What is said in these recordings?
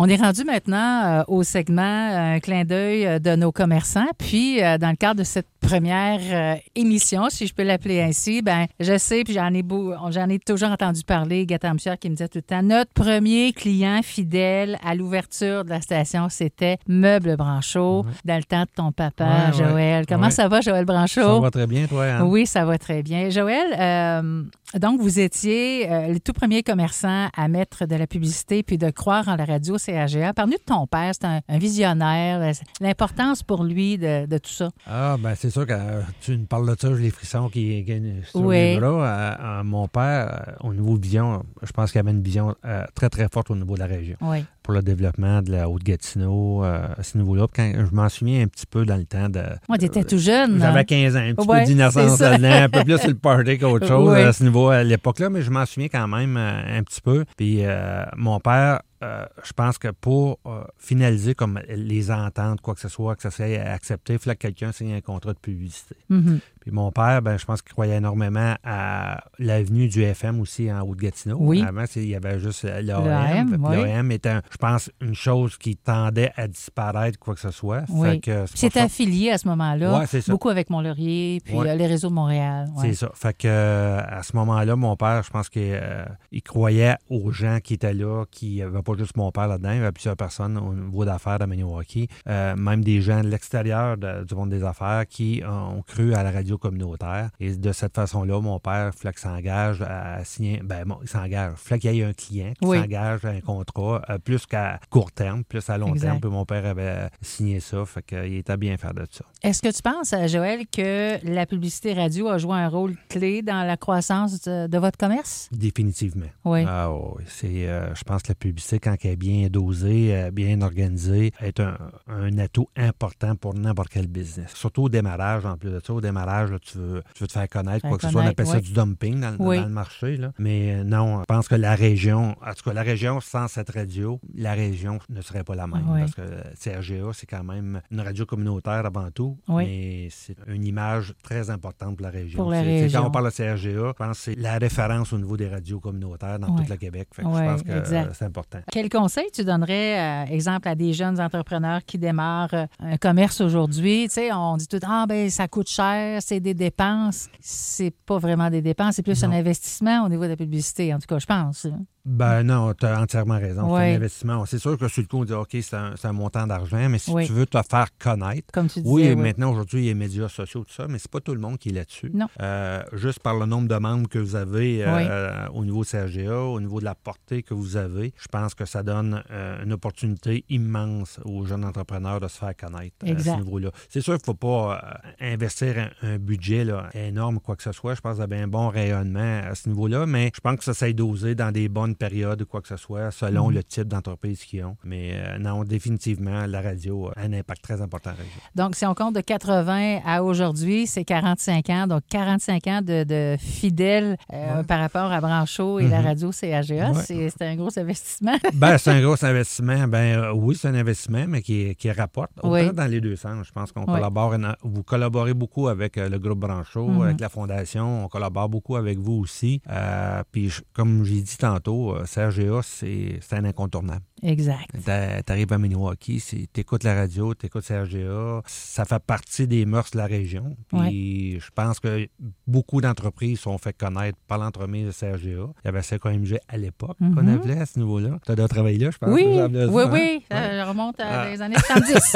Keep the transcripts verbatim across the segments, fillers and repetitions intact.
On est rendu maintenant euh, au segment euh, un clin d'œil euh, de nos commerçants. Puis, euh, dans le cadre de cette première euh, émission, si je peux l'appeler ainsi, ben je sais, puis j'en ai beau, j'en ai toujours entendu parler, Gata Amsieur qui me disait tout le temps, notre premier client fidèle à l'ouverture de la station, c'était Meubles Branchot, ouais. dans le temps de ton papa, ouais, Joël. Ouais. Comment ouais. ça va, Joël Branchot? Ça va très bien, toi, Anne? Oui, ça va très bien. Joël, euh, donc vous étiez euh, le tout premier commerçant à mettre de la publicité puis de croire en la radio C A G A. Parle-nous de ton père, c'est un, un visionnaire, l'importance pour lui de, de tout ça. Ah, ben c'est sûr que euh, tu me parles de ça, j'ai les frissons qui, qui sur oui. les bras. Euh, euh, mon père, euh, au niveau vision, je pense qu'il avait une vision euh, très, très forte au niveau de la région. Oui. Pour le développement de la Haute-Gatineau, euh, à ce niveau-là. Quand, je m'en souviens un petit peu dans le temps de... Moi, tu étais tout jeune. J'avais hein? quinze ans, un petit ouais, peu d'innocence là-dedans, un peu plus sur le party qu'autre chose oui. à ce niveau à l'époque-là, mais je m'en souviens quand même euh, un petit peu. Puis euh, mon père... Euh, je pense que pour euh, finaliser comme les ententes, quoi que ce soit, que ça soit accepté, il fallait que quelqu'un signe un contrat de publicité. Mm-hmm. Puis mon père, ben, je pense qu'il croyait énormément à l'avenue du F M aussi en Haute-Gatineau. Oui. Avant, il y avait juste l'A M. L'A M, oui. L'A M était, je pense, une chose qui tendait à disparaître, quoi que ce soit. Oui. Fait que c'est C'était affilié à ce moment-là, ouais, c'est ça. beaucoup avec Mont-Laurier, puis ouais. euh, les réseaux de Montréal. Ouais. C'est ça. Fait que euh, à ce moment-là, mon père, je pense qu'il euh, croyait aux gens qui étaient là, qui n'avaient pas juste mon père là-dedans. Il y avait plusieurs personnes au niveau d'affaires de Maniwaki, euh, même des gens de l'extérieur de, du monde des affaires qui ont cru à la radio communautaire. Et de cette façon-là, mon père, il fallait qu'il s'engage à signer, ben bon, il s'engage, il fallait qu'il y ait un client qui oui. s'engage à un contrat euh, plus qu'à court terme, plus à long exact. terme. Puis mon père avait signé ça, fait qu'il était bien faire de ça. Est-ce que tu penses, Joël, que la publicité radio a joué un rôle clé dans la croissance de, de votre commerce? Définitivement. Oui. Ah, oui. C'est, euh, je pense que la publicité, quand elle est bien dosée, bien organisée, est un, un atout important pour n'importe quel business. Surtout au démarrage, en plus de ça. Au démarrage, là, tu, veux, tu veux te faire connaître, faire quoi que ce soit. On appelle oui. ça du dumping dans, oui. dans le marché. Là. Mais non, je pense que la région, en tout cas, la région, sans cette radio, la région ne serait pas la même. Oui. Parce que C R G A, c'est quand même une radio communautaire avant tout, oui. mais c'est une image très importante pour la région. Pour la c'est, région. Quand on parle de C R G A, je pense que c'est la référence au niveau des radios communautaires dans oui. tout le Québec. Fait que oui, je pense que exact. c'est important. Quel conseil tu donnerais, euh, exemple, à des jeunes entrepreneurs qui démarrent euh, un commerce aujourd'hui? Tu sais, on dit tout « Ah, ben ça coûte cher, c'est des dépenses. » C'est pas vraiment des dépenses, c'est plus non. un investissement au niveau de la publicité, en tout cas, je pense. Ben non, tu as entièrement raison. Oui. C'est un investissement. C'est sûr que sur le coup, on dit OK, c'est un, c'est un montant d'argent, mais si oui. tu veux te faire connaître. Comme tu disais, oui, oui, maintenant, aujourd'hui, il y a les médias sociaux, tout ça, mais c'est pas tout le monde qui est là-dessus. Non. Euh, juste par le nombre de membres que vous avez euh, oui. au niveau C R G A, au niveau de la portée que vous avez, je pense que ça donne euh, une opportunité immense aux jeunes entrepreneurs de se faire connaître euh, à ce niveau-là. C'est sûr qu'il ne faut pas euh, investir un, un budget là, énorme, quoi que ce soit. Je pense qu'il y a un bon rayonnement à ce niveau-là, mais je pense que ça s'est dosé dans des bonnes périodes, quoi que ce soit, selon mmh. le type d'entreprise qu'ils ont. Mais euh, non, définitivement, la radio a un impact très important en région. Donc, si on compte de quatre-vingts à aujourd'hui, c'est quarante-cinq ans. Donc, quarante-cinq ans de, de fidèles euh, ouais. par rapport à Branchot et mmh. la radio C A G A. Ouais. C'est, c'est un gros investissement. ben, c'est un gros investissement. Ben euh, oui, c'est un investissement, mais qui, qui rapporte autant oui. dans les deux sens. Je pense qu'on oui. collabore, vous collaborez beaucoup avec euh, le groupe Branchot, mmh. avec la Fondation. On collabore beaucoup avec vous aussi. Euh, puis, je, comme j'ai dit tantôt, euh, C R G A, c'est, c'est un incontournable. Exact. T'arrives à Maniwaki, t'écoutes la radio, t'écoutes C R G A, ça fait partie des mœurs de la région. Puis ouais. je pense que beaucoup d'entreprises sont fait connaître par l'entremise de C R G A. Il y avait C K M G à l'époque mm-hmm. qu'on appelait à ce niveau-là. Tu as déjà travaillé là, je pense. Oui, ça, oui, ça, oui. Hein? Ça remonte à ah. les années soixante-dix.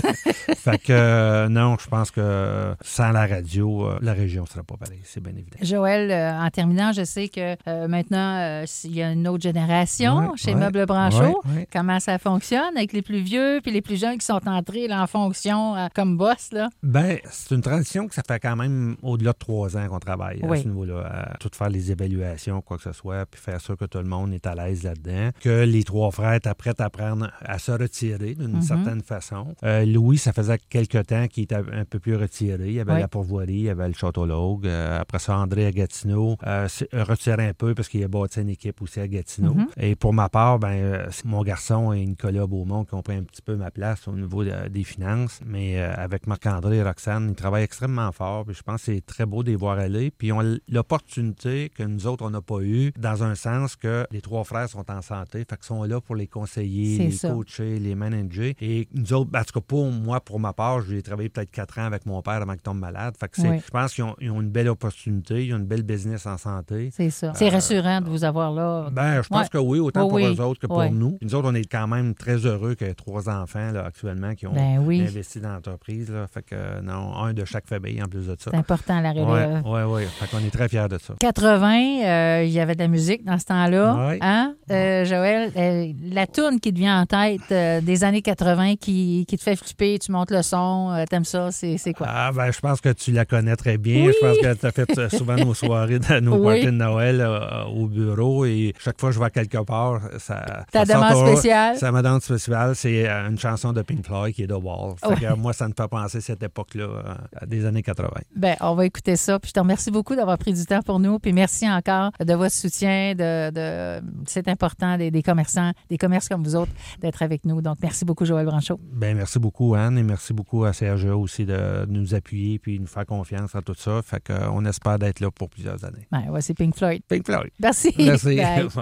Fait que euh, non, je pense que sans la radio, euh, la région ne serait pas pareille, c'est bien évident. Joël, euh, en terminant, je sais que euh, maintenant, euh, il y a une autre génération ouais, chez ouais, Meubles Branchot. Ouais, ouais. Comment ça fonctionne avec les plus vieux puis les plus jeunes qui sont entrés là, en fonction euh, comme boss? Là? Bien, c'est une transition que ça fait quand même au-delà de trois ans qu'on travaille oui. à ce niveau-là. À tout faire les évaluations, quoi que ce soit, puis faire sûr que tout le monde est à l'aise là-dedans. Que les trois frères étaient prêts à prendre, à se retirer d'une mm-hmm. certaine façon. Euh, Louis, ça faisait quelques temps qu'il était un peu plus retiré. Il y avait oui. la pourvoirie, il y avait le château Logue. Euh, après ça, André à Gatineau euh, s'est retiré un peu parce qu'il a bâti une équipe aussi à Gatineau. Mm-hmm. Et pour ma part, ben, mon garçon et Nicolas Beaumont qui ont pris un petit peu ma place au niveau de, des finances. Mais euh, avec Marc-André et Roxane, ils travaillent extrêmement fort. Puis je pense que c'est très beau de les voir aller. Puis ils ont l'opportunité que nous autres, on n'a pas eu, dans un sens que les trois frères sont en santé. Fait qu'ils sont là pour les conseiller, c'est les ça. coacher, les manager. Et nous autres, en tout cas pour moi, pour ma part, j'ai travaillé peut-être quatre ans avec mon père avant qu'il tombe malade. Fait que c'est, oui. je pense qu'ils ont, ils ont une belle opportunité, ils ont une belle business en santé. C'est ça. Euh, c'est rassurant de vous avoir là. Ben, je pense ouais. que oui, autant oui, pour oui. eux autres que pour oui. nous. Nous autres, on est quand même très heureux qu'il y ait trois enfants là, actuellement qui ont ben oui. investi dans l'entreprise. Là. Fait que non, un de chaque famille en plus de ça. C'est important la relève. Oui, oui, oui. Fait qu'on est très fiers de ça. quatre-vingts, euh, il y avait de la musique dans ce temps-là. Oui. Hein? Euh, Joël, euh, la toune qui te vient en tête euh, des années quatre-vingts qui, qui te fait flipper, tu montes le son, euh, t'aimes ça, c'est, c'est quoi? Ah, ben, je pense que tu la connais très bien. Oui. Je pense que tu as fait souvent nos soirées, nos oui. parties de Noël euh, au bureau et chaque fois que je vais quelque part, ça. Ta ça demande sort, spéciale? Sa demande spéciale, c'est une chanson de Pink Floyd qui est The Wall. Fait oui. que, moi, ça me fait penser à cette époque-là, euh, des années quatre-vingts. Bien, on va écouter ça. Puis je te remercie beaucoup d'avoir pris du temps pour nous. Puis merci encore de votre soutien. De, de... C'est important des, des commerçants, des commerces comme vous autres, d'être avec nous. Donc, merci beaucoup, Joël Branchaud. Bien, merci beaucoup, Anne, et merci beaucoup à C R G A aussi de nous appuyer puis nous faire confiance en tout ça. Fait qu'on espère d'être là pour plusieurs années. Bien, ouais, c'est Pink Floyd. Pink Floyd. Merci. Merci. Bye.